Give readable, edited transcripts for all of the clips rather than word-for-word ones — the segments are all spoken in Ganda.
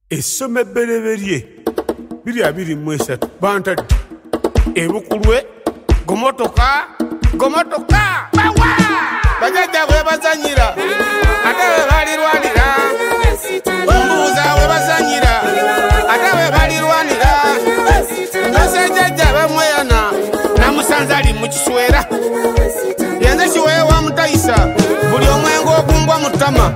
Essome Bereberye 223 bantadde ebukulwe gomotoka bawa bajajja bwe bazanyira ate bwe balirwanira ombuuza bwe bazanyira ate bwe balirwanira nasajjajja bamweyana namusanze ali mu kiswera yenze kiweewa mutayisa buli omwengo ogumbwa mu ttama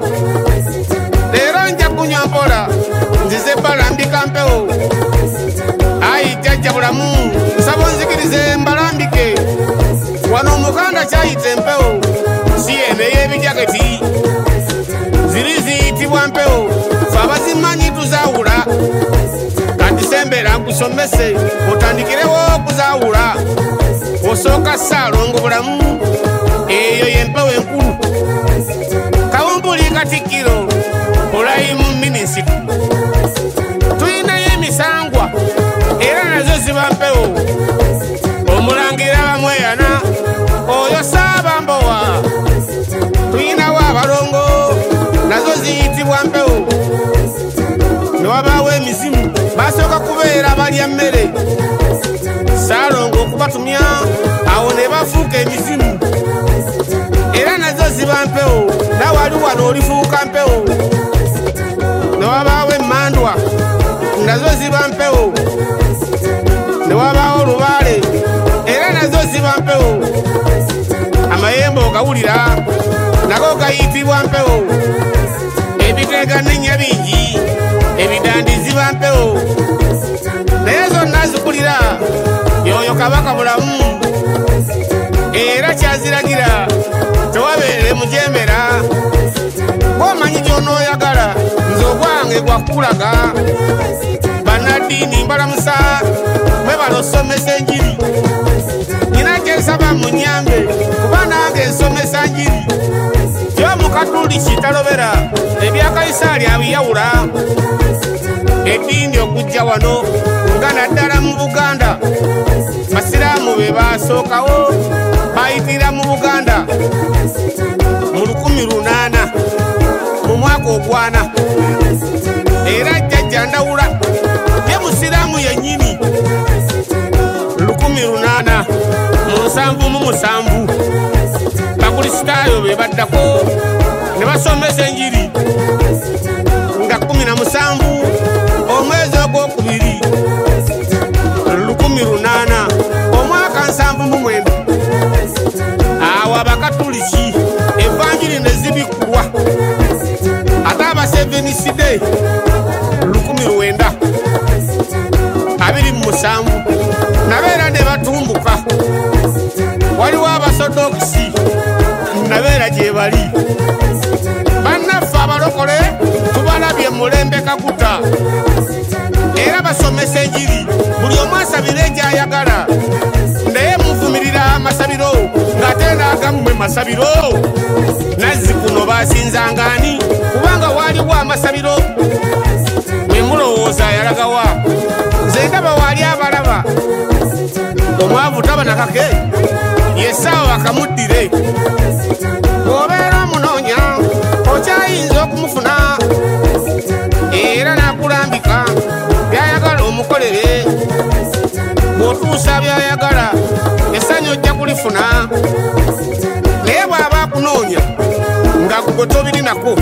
leero nja kunywa mpola nzize balambika mpewo ayi jajja bulamu nsaba onzikirize mbalambike wano omuganda kyayita empewo si eno ey'ebijaketi ziri ziyitibwa mpewo fe abazimanyi tuzaawula kati sembera nkusomese otandikirewo okuzaawula osooka Ssaalongo bulamu eyo yempewo enkulu Kawumpuli Katikkiro olayimu minisita tuyinayo emisangwa era nazo ziba mpewo omulangira bamweyana oyo Saabambowa tuyinawo abalongo nazo ziyitibwa mpewo ne wabaawo emizimu basooka kubeera balya mmere Ssaalongo okubatumya awo ne bafuuka emizimu era nazo ziba mpewo nawali wano olifuuka mpewo ne wabaawo emmandwa nazo ziba mpewo ne wabaawo lubaale era nazo ziba mpewo amayembe ogawulira nago gayitibwa mpewo ebiteega n'ennya bingi ebidandi ziba mpewo naye zonna zikulira yoyo Kabaka bulamu era kyaziragira tewabeere mujemera bw'omanyi gy'onooyagala nze ogwange gwakulaga bannaddiini mbalamusa mwe balosomesa enjiri nyina kyensaba munyambe kuba nange nsomesa njiri gy'omukatuliki talobera ebya Kaisaali abiyawula eddiini okujja wano nga naddala mu Buganda basiraamu be basookawo bayitira mu Buganda mu 1800 mu mwaka ogwana era jjajja Ndawula ye musiraamu yennyini 1800 mu 7 bakulisitaayo be baddako ne basomesa enjiri nga 17 omwezi ogwokubiri 1800 omwaka 79 awo abakatuliki evanjiri ne zibikulwa ate abaseveniside 1927 nabeera ne batumbuka waliwo abasodokisi nabeera gye bali bannaffe abalokole tubalabye mulembe Kaguta era basomesa enjiri buli omu asabire gy'ayagala naye muvumirira amasabiro ng'ate n'agammwe masabiro Nazzikuno basinzanga ani kubanga waaliwo amasabiro mwe mulowooza yalagawa nze ndaba waali abalaba omwavu taba nakake yesaawo bakamuddire bw'obeera omunoonya okyayinza okumufuna era n'akulambika byayagala omukolere bw'otuusa byayagala essanyu ojja kulifuna naye bw'aba akunoonya nga gwe tobirinako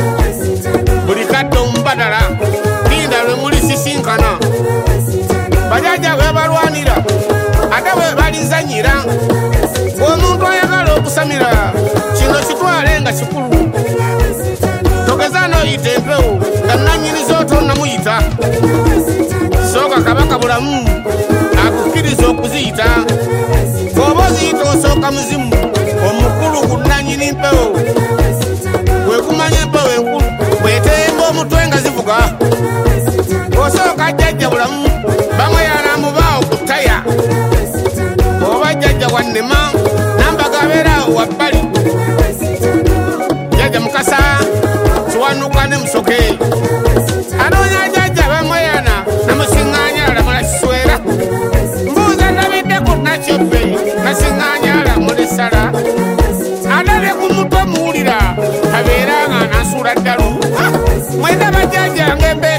buli kadde omubadala linda lwe mulisisinkana bajajja bwe balwanira ate bwe balizanyira omuntu ayagala okusamira kino kitwale nga kikulu togeza n'oyita empewo nga nannyiniza otonamuyita sooka Kabaka bulamu akukkiriza okuziyita oba oziyita osooka muzimu omukulu ku nannyini mpewo bwekumanya empewo enkulu bwetemba omutwe nga zivuga osooka jjajja bulamu bamwe yanamubaawo ku ttaya oba jjajja wannema nambaga abeeraawo wabbali jjajja Mukasa kiwanuka ne Musoke anoonya jjajja bamweyana namusiŋŋaanya alamula kiswera mbuuza ndabidde ku Nakyobbe nasiŋŋaanya alamula essala adale ku mutwe muwulira abeera nga anasuula ddalu mwenda bajjajja ngembe